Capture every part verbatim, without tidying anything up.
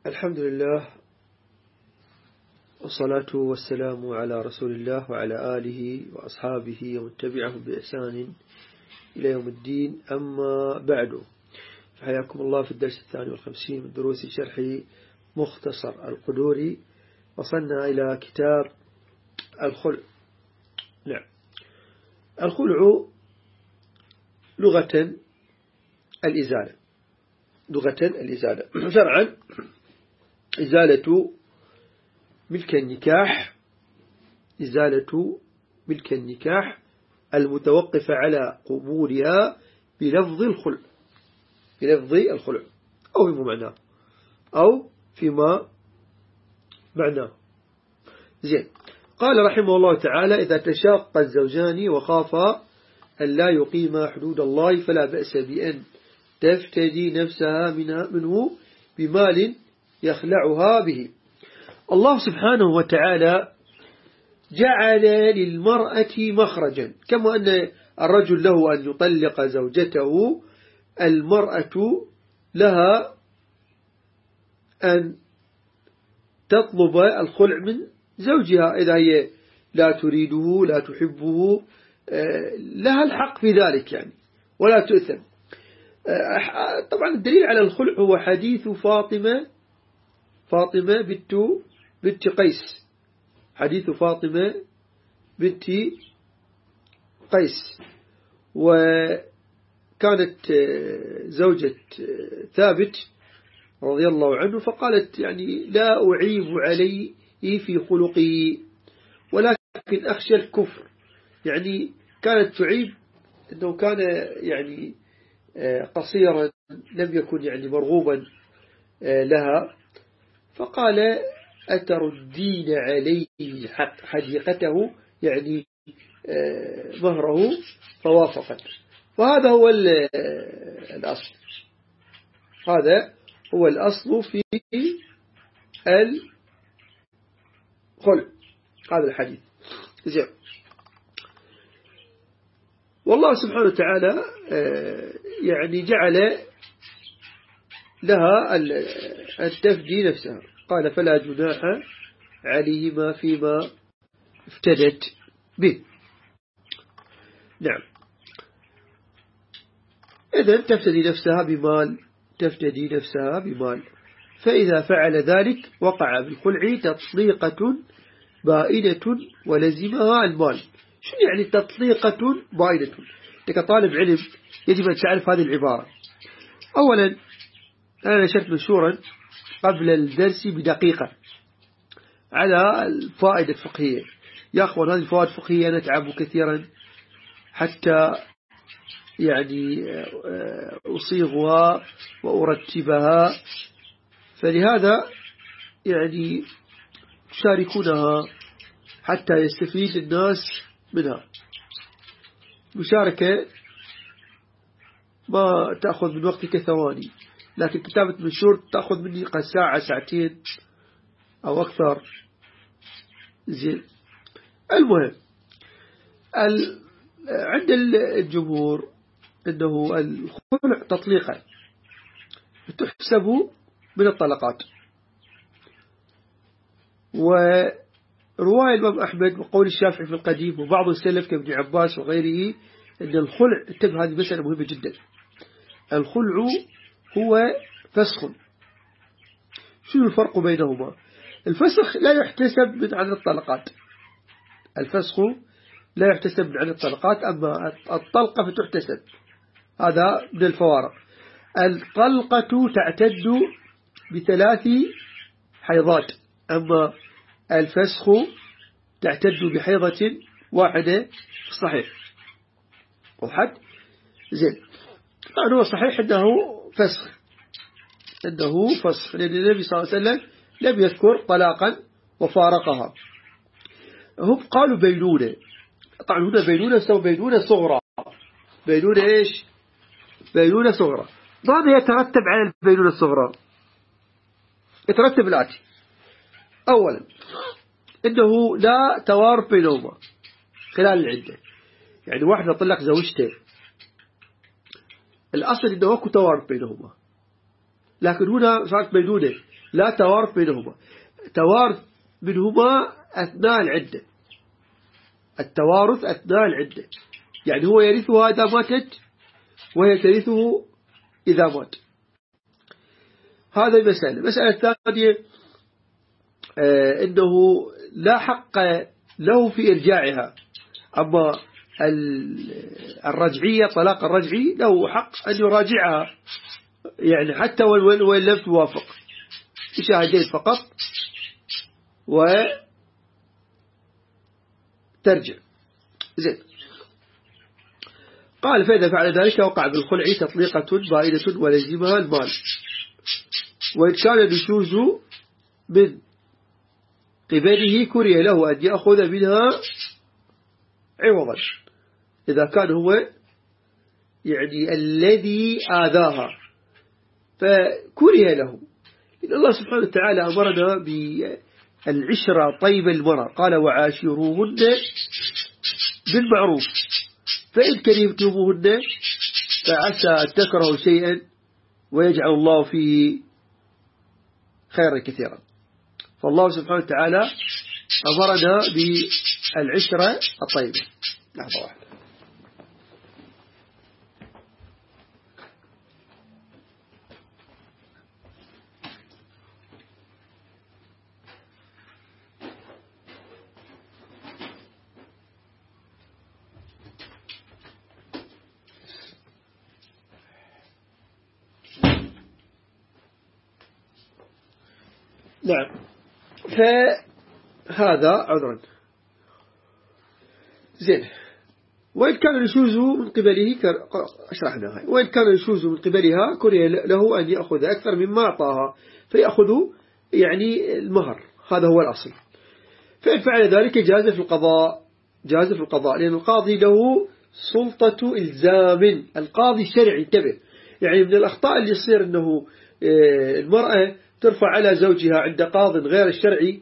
الحمد لله والصلاة والسلام على رسول الله وعلى آله وأصحابه ومن تبعهم بإحسان إلى يوم الدين. أما بعد، فحياكم الله في الدرس الثاني والخمسين من دروس شرح مختصر القدوري. وصلنا إلى كتاب الخلع. نعم، الخلع لغة الإزالة، لغة الإزالة. شرعا إزالة ملك النكاح، إزالة ملك النكاح المتوقف على قبولها بلفظ الخلع، بلفظ الخلع أو بمعناه أو فيما معناه. زين. قال رحمه الله تعالى: إذا تشاق الزوجان وخافا أن لا يقيما حدود الله فلا بأس بأن تفتدي نفسها منه بمال يخلعها به. الله سبحانه وتعالى جعل للمرأة مخرجا، كما أن الرجل له أن يطلق زوجته، المرأة لها أن تطلب الخلع من زوجها إذا هي لا تريده لا تحبه، لها الحق في ذلك يعني، ولا تؤثم. طبعا الدليل على الخلع هو حديث فاطمة فاطمة بنت بنت قيس، حديث فاطمة بنت قيس، وكانت زوجة ثابت رضي الله عنه، فقالت يعني: لا أعيب عليه في خلقه ولكن أخشى الكفر. يعني كانت تعيب أنه كان يعني قصيرا، لم يكن يعني مرغوبا لها، فقال: أتردين عليه حديقته، يعني مهره، فوافقت. وهذا هو الأصل، هذا هو الأصل في الخلع، هذا الحديث. زين. والله سبحانه وتعالى يعني جعل لها أن تفدي نفسها، قال: فلا جناح عليهما فيما افتدت به. نعم، إذن تفتدي نفسها بمال، تفتدي نفسها بمال. فإذا فعل ذلك وقع بالخلع تطليقة بائنة ولزمها المال. شنو يعني تطليقة بائنة؟ لك طالب علم يجب أن تعرف هذه العبارة. أولا، أنا نشرت منشورا قبل الدرس بدقيقة على الفائدة الفقهية. يا أخوان، هذه الفوائد الفقهية نتعب كثيرا حتى يعني أصيغها وأرتبها، فلهذا يعني تشاركونها حتى يستفيد الناس منها. مشاركة ما تأخذ من وقتك ثواني، لكن كتابة منشور تأخذ مني قد ساعة ساعتين أو أكثر. زين. المهم، عند الجمهور أنه الخلع تطليقا تحسب من الطلقات. ورواية الإمام أحمد وقول الشافعي في القديم وبعض السلف كابن عباس وغيره أن الخلع، انتبه هذه مسألة مهمة جدا، الخلع هو فسخ. شنو الفرق بينهما؟ الفسخ لا يحتسب من عدد الطلقات، الفسخ لا يحتسب من عدد الطلقات، أما الطلقة فتحتسب، هذا من الفوارق. الطلقة تعتد بثلاث حيضات، أما الفسخ تعتد بحيضة واحدة صحيح. وحد زين. طبعا هو صحيح أنه فسخ، أنه فسخ، لأن النبي صلى الله عليه وسلم لم يذكر طلاقا وفارقها. هم قالوا بينونة. طبعا هنا بينونة سوى بينونة صغرى، بينونة إيش؟ بينونة صغرى. ماذا يترتب على البينونة الصغرى؟ يترتب الآتي: أولا، إنه لا توارث بينهما خلال العدة. يعني واحدة طلق زوجته، الأصل إنه أكو توارث بينهما، لكن هنا صارت بينونة، لا توارث بينهما. توارث منهما أثناء العدة، التوارث أثناء العدة، يعني هو يرثها إذا ماتت وهي ترثه إذا مات. هذا المسألة. المسألة الثانية آه إنه لا حق له في إرجاعها، أما الرجعية طلاق الرجعي له حق أن يراجعها، يعني حتى وإن لم توافق بشاهدين فقط وترجع. زين. قال فإذا فعل ذلك وقع بالخلع تطليقة بائنة ولزمها المال، وإن كان نشوز من قبله كره له أن يأخذ منها عوضا، إذا كان هو يعني الذي آذاها فكره له. إن الله سبحانه وتعالى أمرنا بالعشرة طيب المرأة، قال وعاشروهن بالمعروف، فإن كرهتموهن فعسى أن تكرهوا شيئا ويجعل الله فيه خيرا كثيرا. فالله سبحانه وتعالى أمرنا بالعشرة الطيبة. لحظة واحدة. نعم. فهذا عذرا. زين. وإن كان يشوز من قبله أشرحناها، وإن كان يشوز من قبلها كره له أن يأخذ أكثر مما أعطاها فيأخذ يعني المهر، هذا هو الأصل. فإن فعل ذلك جاز في القضاء، جاز في القضاء، لأن القاضي له سلطة إلزام، القاضي الشرعي. انتبه، يعني من الأخطاء اللي يصير أنه المرأة ترفع على زوجها عند قاض غير الشرعي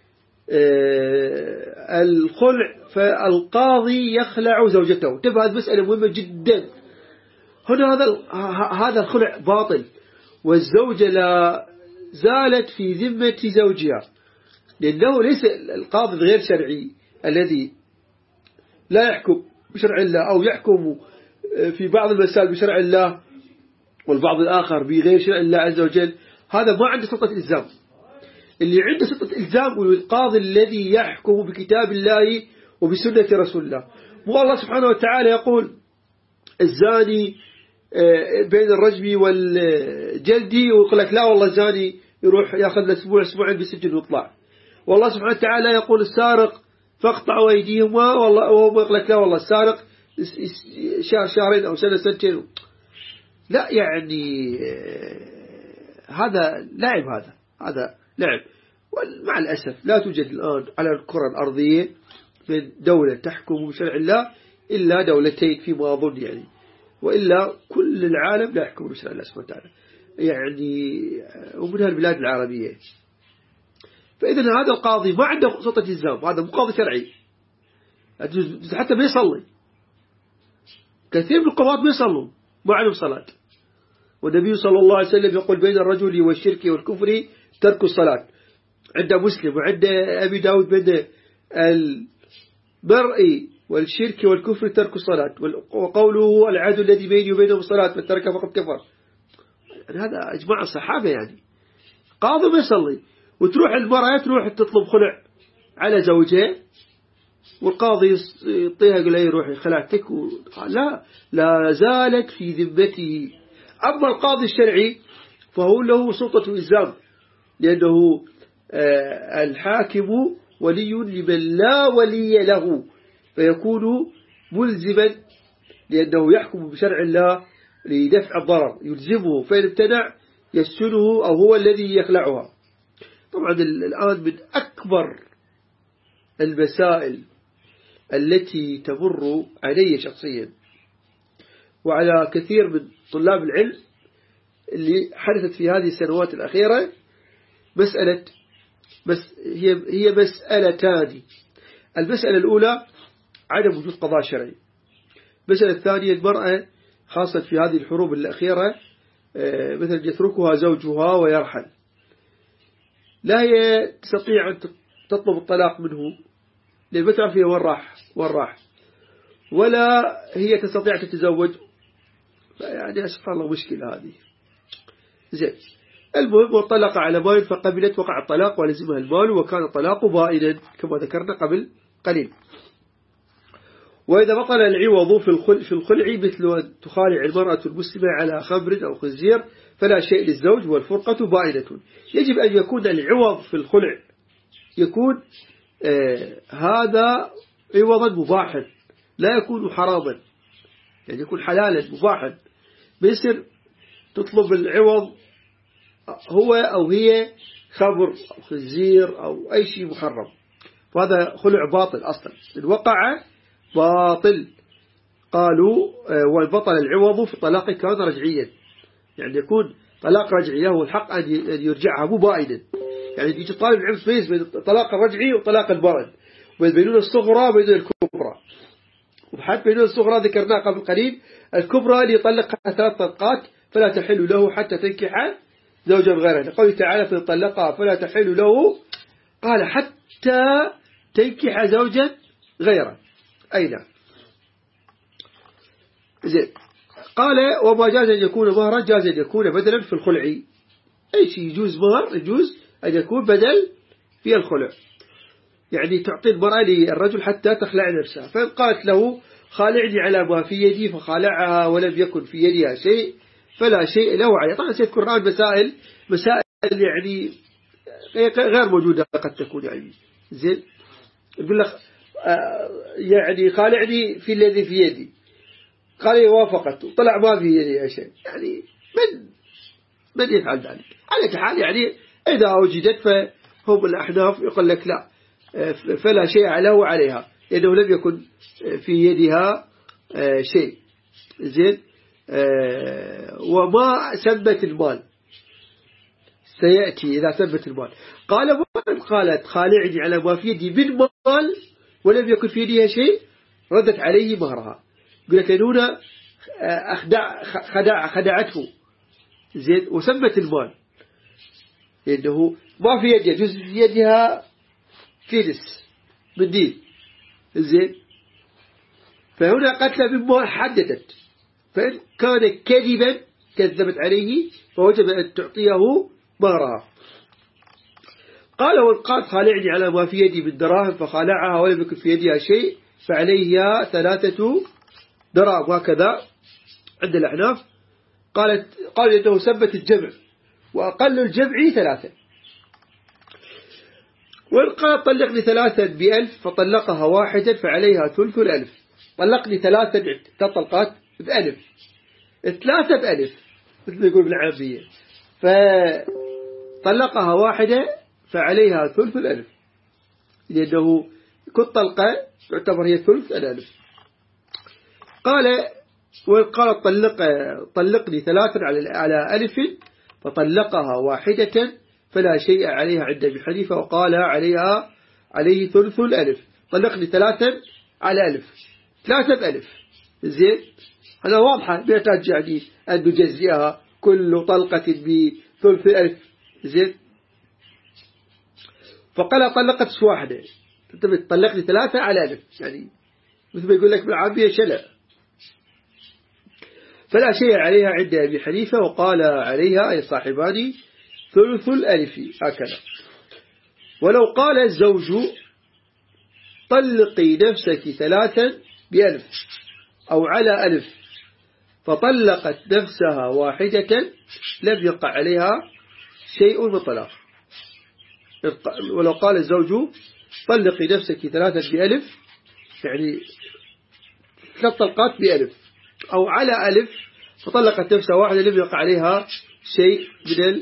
الخلع، فالقاضي يخلع زوجته. انتبه، هذه مسألة مهمة جدا. هنا هذا هذا الخلع باطل، والزوجة لا زالت في ذمة زوجها، لأنه ليس القاضي الغير شرعي الذي لا يحكم بشرع الله أو يحكم في بعض المسائل بشرع الله والبعض الآخر بغير شرع الله عز وجل، هذا ما عنده سلطة إلزام. اللي عنده سلطة إلزام هو القاضي الذي يحكم بكتاب الله وبسنة رسول الله. مو الله سبحانه وتعالى يقول الزاني بين الرجم والجلد، ويقول لك لا والله الزاني يروح ياخذ له اسبوع اسبوعين بالسجن ويطلع. والله سبحانه وتعالى يقول السارق فاقطعوا أيديهما، والله وهو يقول لك لا والله السارق شهر شهرين أو سنة سنتين. لا، يعني هذا لعب، هذا هذا لعب. ومع الأسف لا توجد الآن على الكرة الأرضية من دولة تحكم بشرع الله إلا دولتين فيما أظن، يعني وإلا كل العالم لا يحكم بشرع الله سبحانه وتعالى، يعني ومنها البلاد العربية. فإذا هذا القاضي ما عنده سلطة إلزام، هذا مو قاضي شرعي، حتى ما يصلي. كثير من القضاة ما يصلوا، ما عندهم صلاة. والنبي صلى الله عليه وسلم يقول بين الرجل والشرك والكفر ترك الصلاة، عند مسلم وعند أبي داود بين المرء والشرك والكفر ترك الصلاة، وقوله العهد الذي بيني وبينهم الصلاة من تركها فقد كفر. يعني هذا إجماع الصحابة، يعني قاضي ما يصلي وتروح المرأة تروح تطلب خلع على زوجها، والقاضي يطيها يقول له روحي خلعتك و... لا لا زالت في ذمته. أما القاضي الشرعي فهو له سلطة إلزام، لأنه الحاكم ولي لمن لا ولي له، فيكون ملزما لأنه يحكم بشرع الله لدفع الضرر، يلزمه، فإن امتنع يسجنه أو هو الذي يخلعها. طبعا الآن من أكبر المسائل التي تمر علي شخصيا وعلى كثير من طلاب العلم اللي حدثت في هذه السنوات الأخيرة مسألة بس هي هي مسألتان. المسألة الأولى عدم وجود قضاء شرعي. المسألة الثانية المرأة خاصة في هذه الحروب الأخيرة مثلا يتركها زوجها ويرحل. لا هي تستطيع أن تطلب الطلاق منه لأن ما تعرف هي وين راح وين راح، ولا هي تستطيع تتزوج. يعني أسفل الله مشكلة هذه. زين، المهم وطلق على مال فقبلت، وقع الطلاق ولزمها المال وكان الطلاق بائنا كما ذكرنا قبل قليل. وإذا بطل العوض في الخلع, في الخلع مثل أن تخالع المرأة المسلمة على خمر أو خنزير فلا شيء للزوج والفرقة بائنة. يجب أن يكون العوض في الخلع يكون آه هذا عوضا مباحا لا يكون حراما، يعني يكون حلالا مباحا. بيصير تطلب العوض هو أو هي خمر أو خنزير أو أي شيء محرم، وهذا خلع باطل أصلا، إن وقع باطل. قالوا والبطل العوض في الطلاق كان رجعيا، يعني يكون طلاق رجعي له الحق أن يرجعها مو بائنا. يعني يجي طالب العلم تميز بين الطلاق الرجعي وطلاق البائن، وبينون الصغرى وبين الكبرى. وحتى بينون الصغرى ذكرناها قبل قليل، الكبرى اللي يطلقها ثلاث طلقات فلا تحل له حتى تنكح زوجا غيره، لقوله تعالى فطلقها فلا تحل له، قال حتى تنكح زوجا غيره. أي نعم. زين، قال وما جاز أن يكون مهرا جاز أن يكون بدلا في الخلع. أي شيء يجوز مهر يجوز أن يكون بدل في الخلع، يعني تعطي المرأة للرجل حتى تخلع نفسها. فإن قالت له خالعني على ما في يدي فخالعها ولم يكن في يدها شيء فلا شيء له عليه. طبعا سيذكر الآن مسائل مسائل يعني غير موجودة قد تكون، يعني زين يقول لك يعني خالعني في الذي في يدي، قال لي وافقت وطلع ما في يدي شيء، يعني من من يفعل ذلك؟ على حال يعني إذا وجدت فهم الأحناف يقول لك لا فلا شيء له عليها لأنه لم يكن في يدها شيء. زين، وما سمت المال سيأتي إذا سمت المال. قال ومن قالت خالعني على ما في يدي من مال ولم يكن في يدها شيء ردت عليه مهرها. قلت لنونا أخدع خدع خدعته. زين، وسمت المال لأنه ما في يدها، جزء في يدها فلس من دين. زين، فهنا قتل مما حدثت، فإن كان كذبا كذبت عليه فوجب أن تعطيه مهرها. قال والقات خالعني على ما في يدي من دراهم فخالعها ولم يكن في يدها شيء فعليها ثلاثة دراهم، وهكذا عند الأحناف. قالت قال إنه سبت الجمع وأقل الجمع ثلاثة. وإن قال طلقني ثلاثا بألف فطلقها واحدا فعليها ثلث الألف. طلقني ثلاثا تطلقات بألف، ثلاثة بألف مثل ما يقول بالعربية، فطلقها واحدة فعليها ثلث الألف، لأنه كل طلقة تعتبر هي ثلث الألف. قال وإن قال طلق طلقني ثلاثا على ألف فطلقها واحدة فلا شيء عليها عند أبي حنيفة، وقال عليها عليه ثلث الألف. طلقني ثلاثا على ألف، ثلاثة بألف. زين، هذا واضحة بيحتاج يعني أن نجزئها كل طلقة بثلث الألف. زين، فقال طلقت واحدة طلقني ثلاثة على ألف، يعني مثل ما يقول لك بالعربية شلع، فلا شيء عليها عند أبي حنيفة، وقال عليها أي صاحبان ثلث الألف هكذا. ولو قال الزوج طلقي نفسك ثلاثا بألف أو على ألف فطلقت نفسها واحدة لم يقع عليها شيء مطلق. ولو قال الزوج طلقي نفسك ثلاثا بألف، يعني ثلاث طلقات بألف أو على ألف فطلقت نفسها واحدة لم يقع عليها شيء من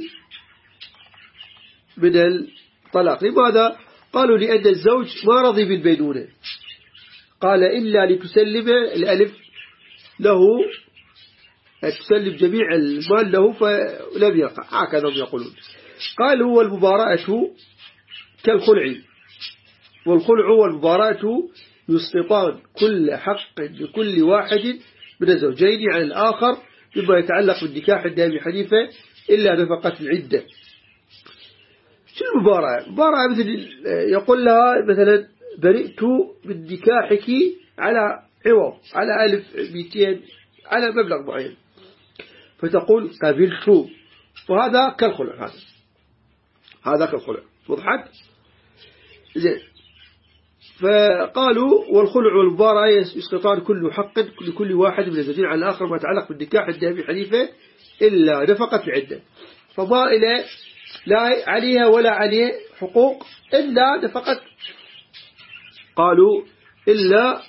من الطلاق. لماذا؟ قالوا لأن الزوج ما رضي بالبينونة، قال إلا لتسلم الألف له، تسلم جميع المال له فلم يقع، هكذا هم يقولون. قالوا والمباراة كالخلع، والخلع والمباراة يسقطان كل حق لكل واحد من الزوجين عن الآخر مما يتعلق بالنكاح عند أبي حنيفة إلا نفقة العدة. شو المباراة؟ المباراة مثل يقول لها مثلا برئت من نكاحك على عوض، على ألف مئتين، على مبلغ معين، فتقول قبلت، وهذا كالخلع، هذا هذا كالخلع. وضحت؟ زين. فقالوا والخلع والمباراة يسقطان كل حق لكل واحد من الزوجين على الآخر ما يتعلق بالنكاح عند أبي حنيفة إلا نفقة العدة، فما إلى لا عليها ولا عليه حقوق إلا نفقة، قالوا إلا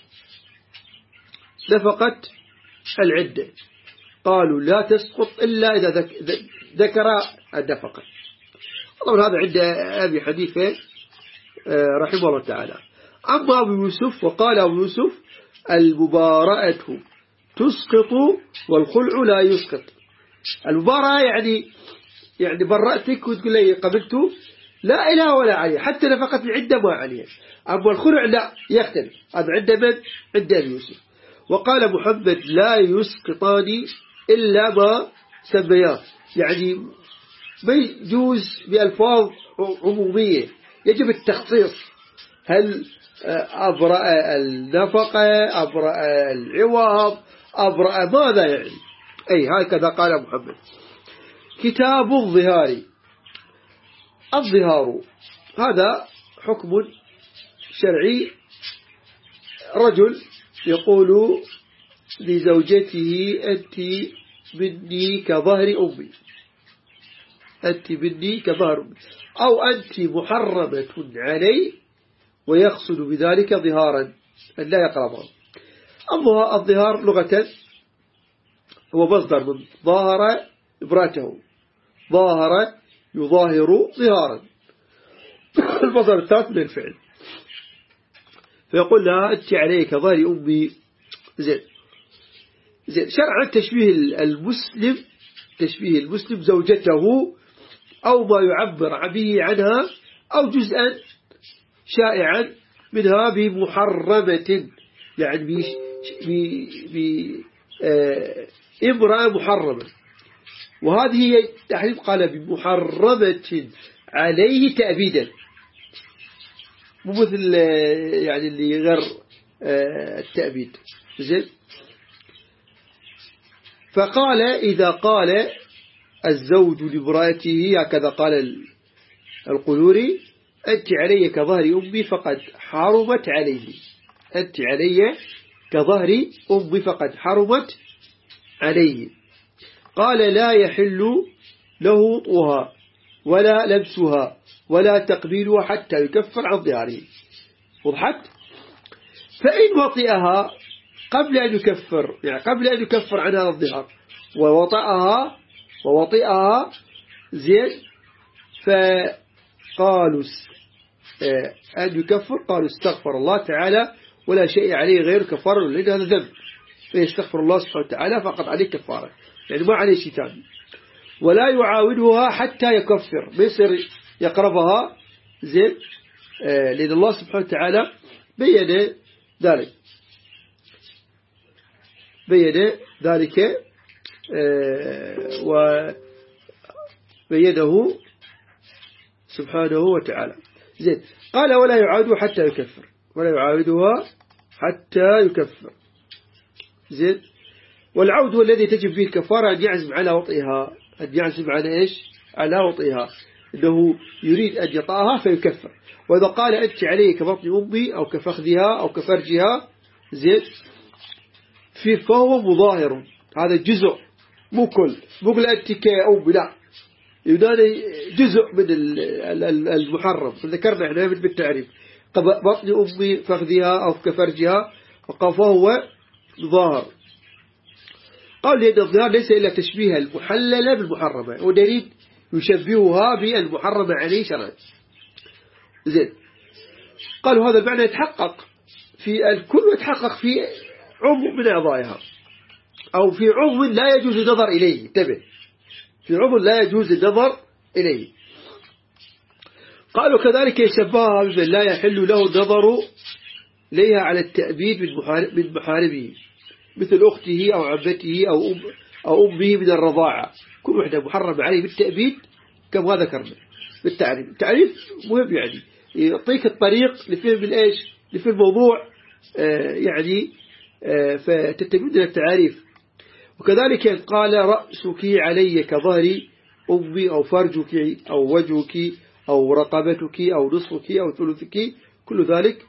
نفقة العدة، قالوا لا تسقط إلا إذا ذكر النفقة. طبعا هذا عند أبي حنيفة رحمه الله تعالى. أما أبو يوسف وقال أبو يوسف المباراة تسقط والخلع لا يسقط. المباراة يعني يعني برأتك وتقول لي قبلته، لا إله ولا عليه، حتى نفقة العدة ما عليه. أما الخلع لا يختلف، هذا عند من؟ عند أبي يوسف. وقال محمد لا يسقطان إلا ما سمياه، يعني ما يجوز بألفاظ عمومية، يجب التخصيص، هل أبرأ النفقة، أبرأ العوض، أبرأ ماذا يعني، أي هكذا قال محمد. كتاب الظهار. الظهار هذا حكم شرعي، رجل يقول لزوجته أنت مني كظهر أمي، أنت مني كظهر أمي، أو أنت محرمة علي، ويقصد بذلك ظهارا أن لا يقربها. الظهار لغة هو مصدر من ظاهر إبراته، ظاهر يظاهر ظهارا، المصدر الثالث من الفعل. فيقول لها أنت عليك ظهر أمي. زين زين. شرعا تشبيه المسلم، تشبيه المسلم زوجته أو ما يعبر به عنها أو جزءا شائعا منها بمحرمة، يعني بامرأة محرمة، وهذه هي تحريم، قال بمحرمة عليه تأبيدا، مو مثل يعني اللي غير التأبيد. زين. فقال إذا قال الزوج لامرأته هكذا قال القلوري أنت علي كظهر أمي فقد حرمت عليه، أنت علي كظهر أمي فقد حرمت عليه. قال لا يحل له طوها ولا لبسها ولا تقبيلها حتى يكفر عن ظهاره. وضحت؟ فإن وطئها قبل أن يكفر، يعني قبل أن يكفر عن هذا الظهار، ووطئها ووطئها زين، فقالوا أن يكفر، قالوا استغفر الله تعالى ولا شيء عليه غير كفار، لأن هذا ذنب، فيستغفر الله سبحانه وتعالى فقط عليه كفارة، يعني ما عليه شيء ثاني. ولا يعاودها حتى يكفر، ما يصير يقربها، زين، لأن الله سبحانه وتعالى بين ذلك، بين ذلك وبيده سبحانه وتعالى. زين. قال ولا يعاودها حتى يكفر، ولا يعاودها حتى يكفر. زين. والعود الذي تجب فيه الكفارة أن يعزم على وطئها، أن يعزم على إيش؟ على وطئها، أنه يريد أن يطأها فيكفر. وإذا قال أنت علي كبطن أمي أو كفخذها أو كفرجها، زين، في فهو مظاهر، هذا جزء مو كل، مو كل أنت كأمي، لا، ينادي جزء من المحرم، ذكرنا احنا بالتعريف، بطن أمي فخذها أو كفرجها، فهو ظاهر. قال لأن الظهار ليس إلا تشبيه المحللة بالمحرمة، ودليل يشبهها بالمحرمة عليه شرعا. زين. قالوا هذا المعنى يتحقق في الكل ويتحقق في عضو من أعضائها، أو في عضو لا يجوز النظر إليه، انتبه، في عضو لا يجوز النظر إليه. قالوا كذلك يشبهها بمن لا يحل له النظر إليها على التأبيد من محارمه، مثل أخته أو عمته أو أم أو أمه من الرضاعة، كل واحدة محرم عليه بالتأبيد كما ذكرنا. بالتعريف. التعريف مهم يعني يعطيك الطريق لفهم الإيش لفهم الموضوع آه يعني آه فتتبين التعريف. وكذلك قال رأسك علي كظهري أمي أو فرجك أو وجهك أو رقبتك أو نصفك أو ثلثك، كل ذلك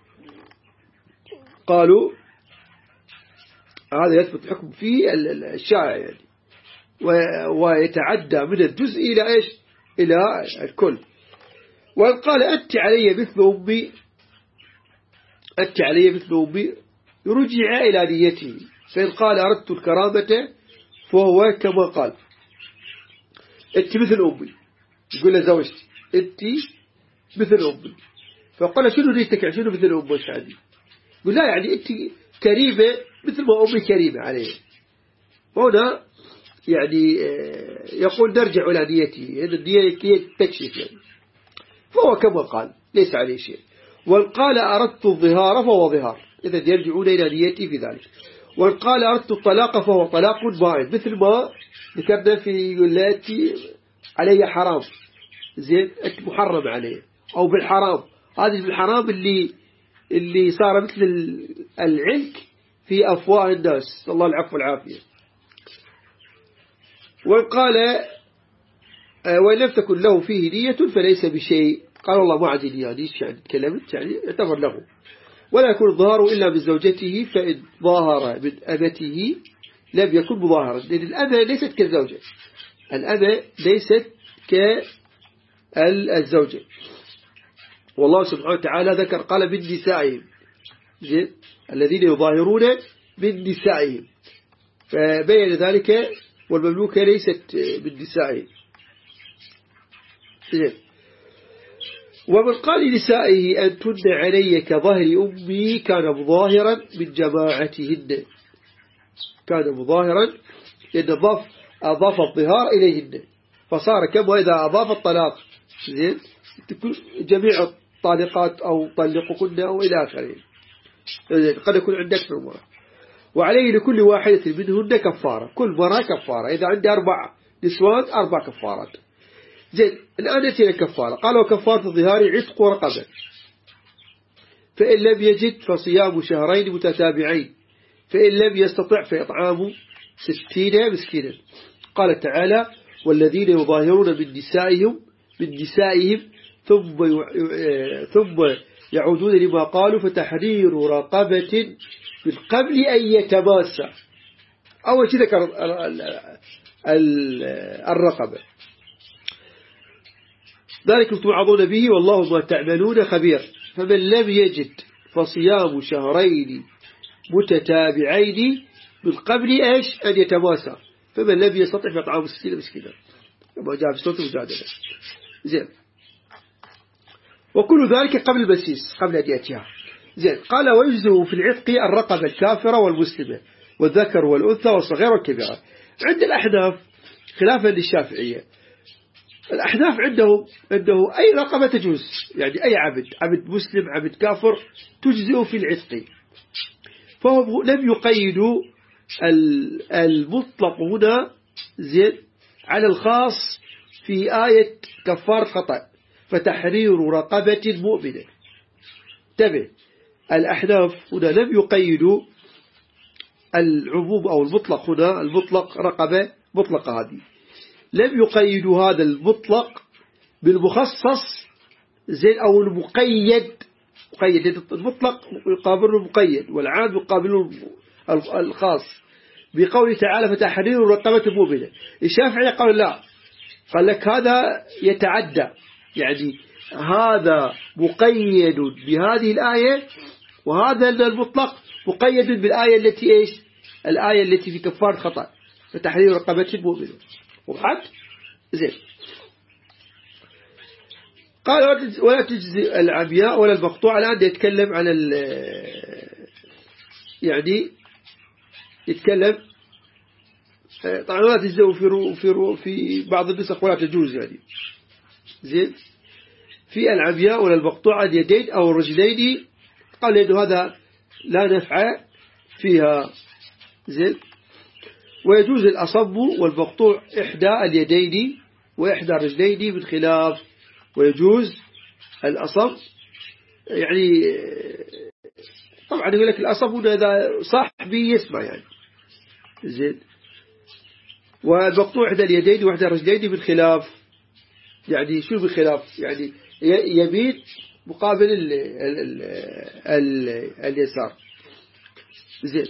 قالوا هذا يثبت حكم في الشائع يعني ويتعدى من الجزء إلى إيش إلى الكل. وإن قال أنت علي مثل أمي أنت علي مثل أمي رجع إلى نيته. فإن قال أردت الكرامة فهو كما قال أنت مثل أمي، يقول له زوجتي أنت مثل أمي، فقال شنو نيتك شنو مثل أمي شادي؟ يقول لا يعني أنت كريمة مثل ما أمي كريمة عليه. هنا يعني يقول نرجع إلى نيته، هذا النية تكشف يعني، فهو كما قال ليس عليه شيء. وإن قال أردت الظهار فهو ظهار، إذا يرجعون إلى نيته في ذلك. وإن قال أردت الطلاق فهو طلاق باعد، مثل ما ذكرنا في التي علي حرام زين أنت محرم عليه أو بالحرام، هذه بالحرام اللي اللي صار مثل العلك في أفواه الناس، الله العفو والعافية. وإن قال وإن لم تكن له فيه نية فليس بشيء، قال الله ما عندي نية ليش يعني تكلمت يعني يعتبر له. ولا يكون الظهار إلا بزوجته، فإن ظاهر من أمته لم يكن مظاهرا، لأن الأمة ليست كالزوجة، الأمة ليست كالزوجة. والله سبحانه وتعالى ذكر قال من نسائهم الذين يظاهرون من نسائهم، فبين ذلك والمملوكة ليست من نسائهم. ومن قال لنسائه أنتن علي كظهر أمي كان مظاهرا من جماعتهن، كان مظاهرا لأن أضاف أضاف الظهار إليهن، فصار كما إذا أضاف الطلاق زين جميع الطالقات أو طلقكن أو إلى آخره، قد يكون عندك أكثر مرة. وعليه لكل واحدة منهن كفارة، كل مرة كفارة، إذا عندي أربع نسوان أربع كفارات. زين الآن يأتي الكفارة، قال وكفارة الظهار عتق رقبة، فإن لم يجد فصيام شهرين متتابعين، فإن لم يستطع فإطعام ستين مسكينا. قال تعالى والذين يظاهرون من نسائهم من نسائهم ثم ثم يعودون لما قالوا فتحرير رقبة من قبل أن يتماسى. أول شيء ذكر الرقبة، ذلك توعظون به والله ما تعملون خبير. فمن لم يجد فصيام شهرين متتابعين من قبل إيش أن يتماسى، فمن لم يستطع فإطعام ستين مسكينا كما جاء في سورة المجادلة. زين وكل ذلك قبل البسيس قبل أن يأتيها. زين قال ويجزئ في العتق الرقبة الكافرة والمسلمة والذكر والأنثى والصغير والكبيرة. عند الأحناف خلافا للشافعية، الأحناف عندهم أنه أي رقبة تجوز، يعني أي عبد عبد مسلم عبد كافر تجزئ في العتق، فهم لم يقيدوا المطلق هنا زين على الخاص في آية كفارة خطأ فتحرير رقبة مؤمنة. تبع الأحناف هنا لم يقيدوا العموم أو المطلق، هنا المطلق رقبة مطلقة هذه لم يقيدوا هذا المطلق بالمخصص زين أو المقيد، مقيد المطلق يقابله المقيد والعام يقابله الخاص بقوله تعالى فتحرير رقبة مؤمنة. الشافعي قال لا، قال لك هذا يتعدى، يعني هذا مقيد بهذه الآية وهذا المطلق مقيد بالآية التي إيش الآية التي في كفارة خطأ فتحرير رقبة مؤمنة. وحد زين قال ولا تجزي العمياء ولا المقطوع. الآن يتكلم عن ال يعني يتكلم طبعا ولا تجزي في في في بعض النسخ ولا تجوز يعني زين في العمياء ولا المقطوع اليدين أو الرجلين، قال إنه هذا لا نفع فيها زين. ويجوز الأصم والمقطوع إحدى اليدين وإحدى الرجلين من خلاف ويجوز الأصم. يعني طبعا يقول لك الأصم هنا إذا صاحبي يسمع يعني زين. والمقطوع إحدى اليدين وإحدى الرجلين بالخلاف. يعني شو بالخلاف؟ يعني يمين مقابل ال ال ال ال اليسار زين.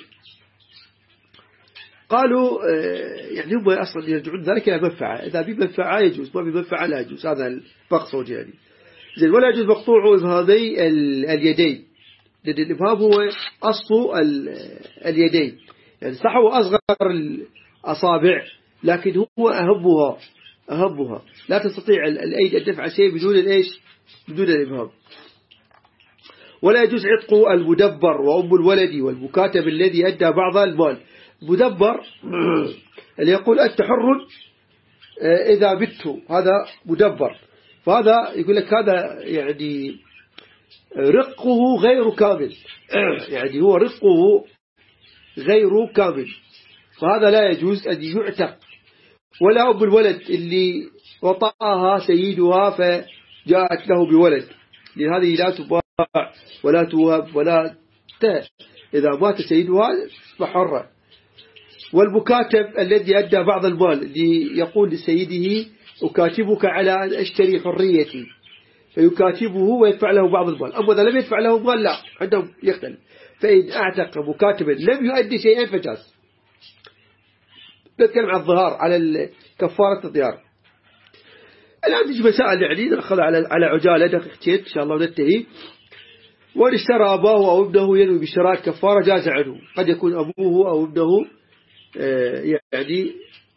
قالوا يعني هم أصلا يرجعون ذلك إلى منفعة، إذا بمنفعة يجوز، ما بمنفعة لا يجوز، هذا المقصود يعني زين. ولا يجوز مقطوع إبهامي اليدين، لأن الإبهام هو أصل اليدين، يعني صح هو أصغر الأصابع لكن هو أهمها أهمها لا تستطيع الأيد أن تفعل شيء بدون الإيش بدون الإبهام. ولا يجوز عتق المدبر وأم الولد والمكاتب الذي أدى بعض المال. مدبر اللي يقول أنت حر إذا بت، هذا مدبر. فهذا يقول لك هذا يعني رقه غير كامل، يعني هو رقه غير كامل، فهذا لا يجوز أن يعتق. ولا أم الولد اللي وطأها سيدها فجاءت له بولد، لأن هذه لا تباع ولا توهب ولا ت... إذا مات سيدها فحرة. والمكاتب الذي أدى بعض المال، اللي يقول لسيده أكاتبك على أن أشتري حريتي، فيكاتبه ويدفع له بعض المال. أما إذا لم يدفع له مال لا، عندهم يختلف. فإن أعتق مكاتبا لم يؤدي شيئا فجاز. نتكلم عن الظهار، على كفارة الظهار. الآن تجي مسائل يعني نأخذ على على عجالة دقيقتين إن شاء الله وننتهي. وإن اشترى أباه أو ابنه ينوي بشراء كفارة جاز عنه. قد يكون أبوه أو ابنه يعني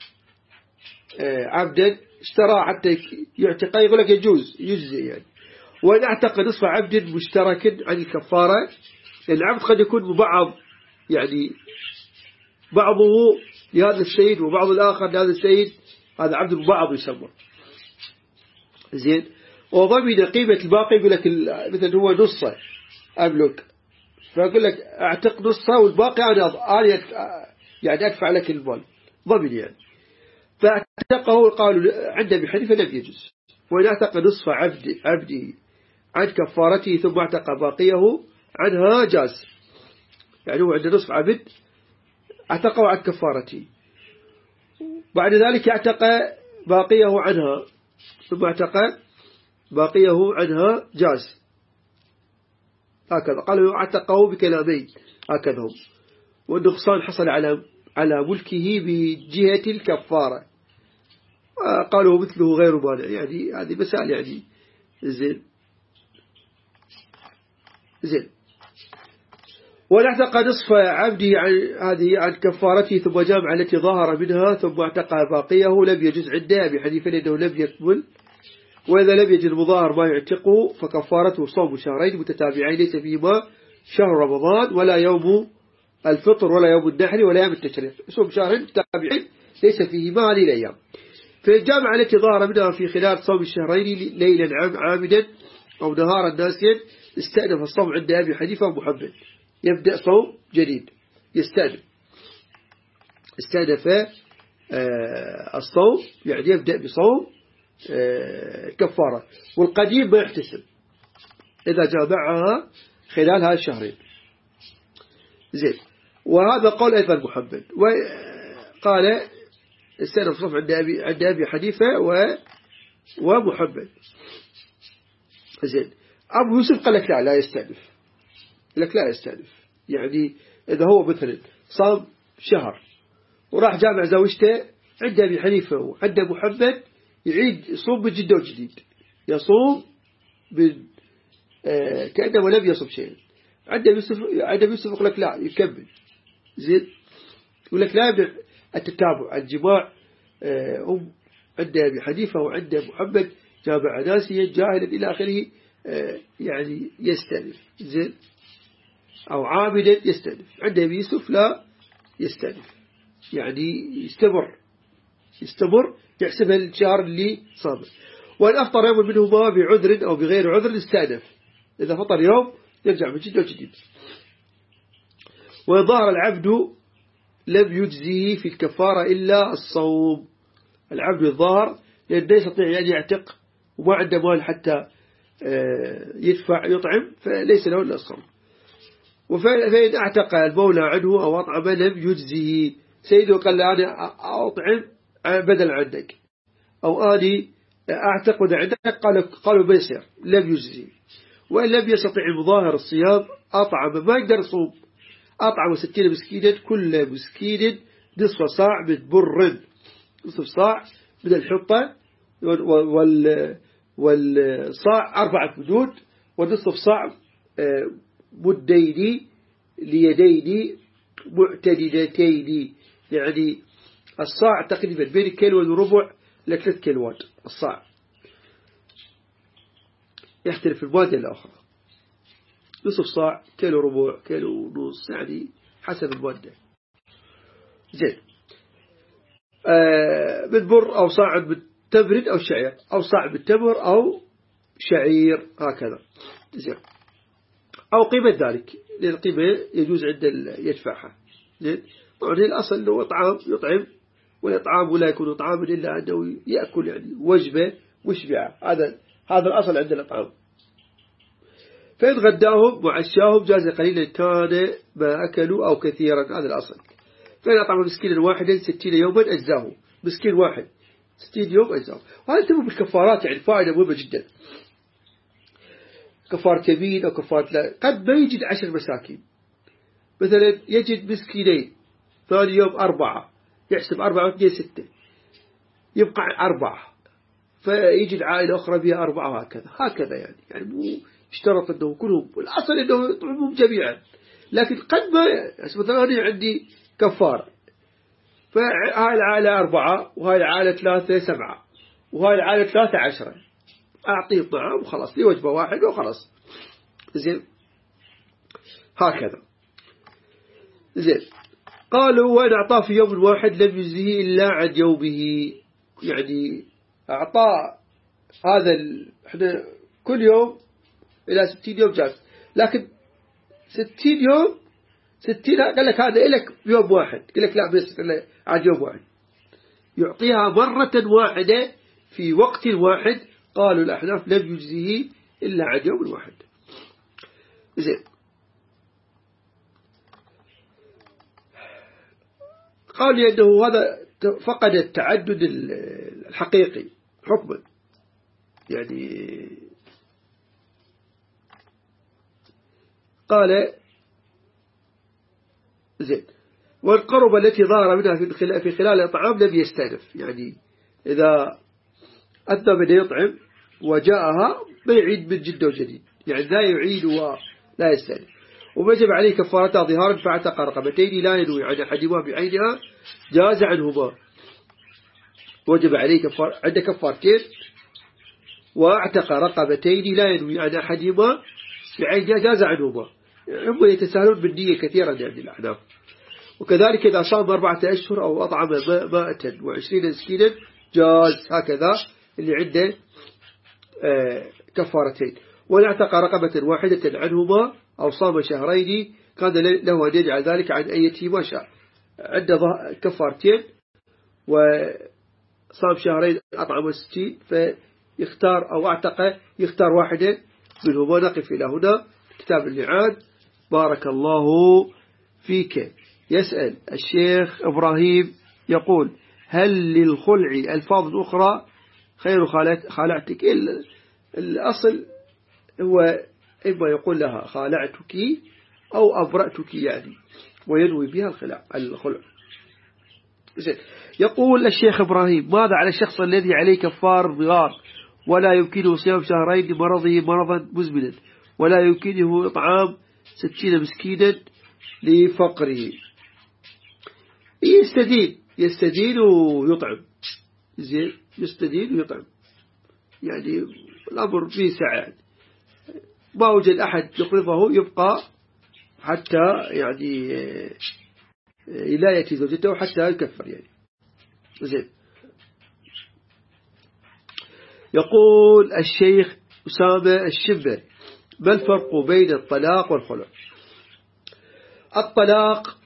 عبدا اشترى حتى يعتقى، يقول لك يجوز يجزي يعني. وإن اعتق نصف عبد مشترك عن الكفارة، العبد قد يكون مبعض، يعني بعضه لهذا السيد وبعض الآخر لهذا السيد، هذا عبد مبعض يسمى زين. وضمن قيمة الباقي، يقول لك مثل هو نصه أملك، فيقول لك اعتق نصه والباقي أنا أنا يعني أدفع لك المال ضمن يعني. فاعتقه قالوا عند أبي حنيفة لم يجوز. وإن اعتق نصف عبد عبده عن كفارته ثم اعتق باقيه عنها جاز. يعني هو عند نصف عبد اعتقه عن كفارته، بعد ذلك اعتق باقيه عنها ثم اعتق باقيه عنها جاز. هكذا قالوا اعتقه بكلامين هكذا هم. والنقصان حصل على على ملكه بجهة الكفارة، قالوا مثله غير مانع. يعني هذه مسائل يعني زين زين. ونعتق نصف عبده عن هذه عن كفارته ثم جامع التي ظهر منها ثم اعتق باقيه لم يجوز عنده أبي حنيفة لأنه لم يكمل. وإذا لم يجد المظاهر ما يعتقه فكفارته صوم شهرين متتابعين ليس فيهما شهر رمضان ولا يوم الفطر ولا يوم النحر ولا يوم التشريق. صوم شهرين متتابعين ليس فيهما هذه الأيام. فالجامعة التي ظهر منها في خلال صوم الشهرين ليلا عامدا أو نهارا ناسيا استأنف الصوم عند أبي حنيفة ومحمد، يبدأ صوم جديد يستأنف استأنف آه الصوم، يعني يبدأ بصوم آه كفارة. والقديم ما يحتسب إذا جامعها خلال هذه الشهرين زين. وهذا قول أيضا محمد. وقال استأنف الصوم عند أبي عند أبي حنيفة ومحمد زين. أبو يوسف قال لك لا لا يستأنف، لك لا يستأنف. يعني إذا هو مثلا صام شهر وراح جامع زوجته عند أبي حنيفة وعند محمد، يعيد يصوم من جدة وجديد، يصوم من آه كأنه لم يصوم شيء. عند يوسف عند يوسف يقول لك لا يكمل زين. يقول لك لا يبدأ التتابع الجماع آه أم عند أبي حنيفة وعند محمد جامع ناسيا جاهلا إلى آخره آه يعني يستأنف زين، أو عامدا يستأنف. عند أبي يوسف لا يستأنف، يعني يستمر يستمر يحسبها الشهر اللي صام. وأن أفطر يوم منهما بعذر أو بغير عذر استأنف، إذا فطر يوم يرجع من جديد وجديد. وظهر العبد لم يجزيه في الكفارة إلا الصوم. العبد الظاهر لأن لا يستطيع أن يعتق وما عنده مال حتى يدفع يطعم فليس له إلا الصوم. وفإن اعتق المولى عنه أو أطعم لم يجزه، سيده قال له أنا أطعم بدل عندك أو أني أعتق بدل عندك، قالوا قالوا بيصير لم يجزه. وإن لم يستطع مظاهر الصيام أطعم، ما يقدر يصوم، أطعم ستين مسكينا، كل مسكين نصف صاع من بر، نصف صاع من الحطة، وال والصاع أربعة مدود، ونصف صاع مدين ليدين معتدلتين، يعني الصاع تقريبا بين كيلو وربع لثلاث كيلوات. الصاع يختلف المادة الأخرى، نصف صاع، كيلو ربع، كيلو ونص، يعني حسب المادة. زين. آه من بر أو صاع من تمر أو شعير، أو صاع من تمر أو شعير، هكذا. زين. أو قيمة ذلك، لأن القيمة يجوز عند يدفعها. زين. طبعا الأصل أنه طعام يطعم، والإطعام ولا يكون طعاما إلا أنه يأكل يعني وجبة وشبعة، هذا هذا الأصل عند الإطعام. فإن غداهم وعشاهم جاز قليلا كان ما أكلوا أو كثيرا، هذا الأصل. فإن أطعم مسكينا واحدا ستين يوما أجزاه، مسكين واحد ستين يوم أجزاه. وهذا تم بالكفارات، يعني فائدة مهمة جدا. كفارة يمين أو كفارة لا، قد ما يجد عشر مساكين، مثلا يجد مسكينين، ثاني يوم أربعة، يحسب أربعة واثنين ستة، يبقى أربعة، فيجد عائلة أخرى بها أربعة، هكذا هكذا يعني يعني مو اشترط أنه كلهم، والأصل أنه يطعمهم جميعا، لكن قد ما مثلا أنا عندي كفار، فهاي العائلة أربعة، وهاي العائلة ثلاثة سبعة، وهاي العائلة ثلاثة عشرة، أعطيه طعام وخلاص، لي وجبة واحدة وخلاص. زين. هكذا. زين. قالوا وإن أعطاه في يوم واحد لم يجزه إلا عن يومه، يعني أعطاه هذا ال... احنا كل يوم إلى ستين يوم جاز، لكن ستين يوم ستين قال لك هذا إلك يوم واحد، قال لك لا بس عن يوم واحد، يعطيها مرة واحدة في وقت واحد. قالوا الأحناف لم يجزه إلا عن يوم واحد. زين. قال لأنه هذا فقد التعدد الحقيقي حكما، يعني قال زين. والقرب التي ظهر منها في خلال الطعام لم يستأنف، يعني إذا أدى بدأ يطعم وجاءها بيعيد من جد وجديد، يعني لا يعيد ولا يستأنف. ووجب عليه كفارتها ظهارا فاعتق رقبتين لا ينوي عن أحدهما بعينها جاز عنهما. وجب عليه كفار عند كفارتين، واعتق رقبتين لا ينوي عن أحدهما بعينها جاز عنهما. هم يتساهلون بالنية كثيرا يعني الأحناف. وكذلك إذا صام أربعة أشهر أو أطعم مائة وعشرين مسكينا جاز، هكذا اللي عنده آه كفارتين. ونعتق رقبة واحدة عنهما أو صام شهرين كان له أن يجعل ذلك عن أيته ما شاء. عنده كفارتين وصام شهرين أطعم ستين، فيختار أو اعتق يختار واحدة منهما. نقف إلى هنا. كتاب اللعان. بارك الله فيك. يسأل الشيخ إبراهيم يقول هل للخلع ألفاظ أخرى خير خالعتك؟ الأصل هو إما يقول لها خالعتك أو أبرأتك يعني، وينوي بها الخلع الخلع. يقول الشيخ إبراهيم ماذا على الشخص الذي عليه كفار ضغار ولا يمكنه صيام شهرين لمرضه مرضا مزمنا، ولا يمكنه إطعام ستين مسكينا لفقره؟ يستدين يستدين ويطعم. زين. يستدين ويطعم، يعني الأمر فيه سعة، ما وجد أحد يقرضه يبقى حتى يعني لا يأتي زوجته حتى يكفر يعني. زين. يقول الشيخ أسامة الشبر ما الفرق بين الطلاق والخلع؟ الطلاق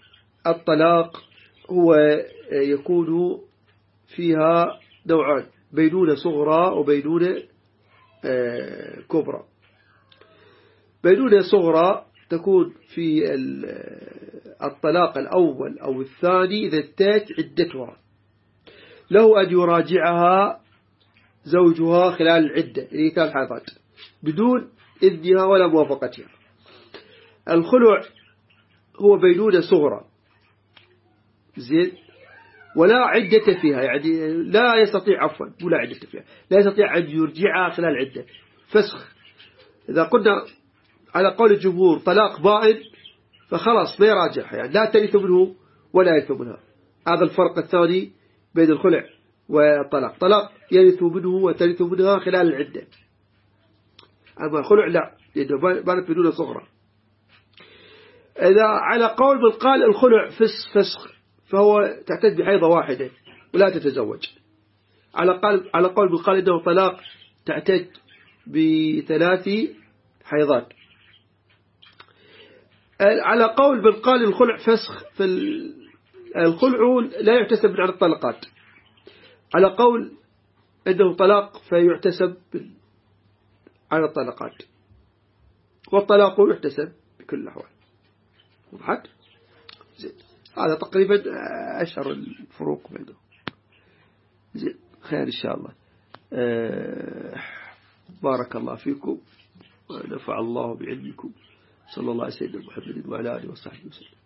الطلاق هو يكون فيها نوعان: بينونة صغرى وبينونة كبرى. بينونة صغرى تكون في الطلاق الأول أو الثاني إذا انتهت عدتها، له أن يراجعها زوجها خلال العدة اللي كان حاضات بدون إذنها ولا موافقتها. الخلع هو بينونة صغرى زين ولا عدة فيها، يعني لا يستطيع عفوا ولا عدة فيها لا يستطيع أن يرجعها خلال العدة. فسخ إذا قلنا على قول الجمهور طلاق بائن فخلاص ما يراجعها، يعني لا ترث منه ولا يرث منها. هذا الفرق الثاني بين الخلع والطلاق. طلاق يرث منه وترث منها خلال العدة، أما الخلع لا، لأنه بانت بدون صغرى. إذا على قول من قال الخلع فسخ فسخ فهو تعتد بحيضة واحدة ولا تتزوج. على قول على قول من قال إنه طلاق تعتد بثلاث حيضات. على قول من قال الخلع فسخ، فالخلع لا يحتسب من على الطلقات. على قول أنه طلاق فيحتسب على الطلقات، والطلاق يحتسب بكل الأحوال. وضحت؟ زين، هذا تقريبا أشهر الفروق بينهم. زين، خير إن شاء الله. أه بارك الله فيكم ونفع الله بعلمكم. صلى الله عليه وسلم محمد وعلى آله وصحبه وسلم.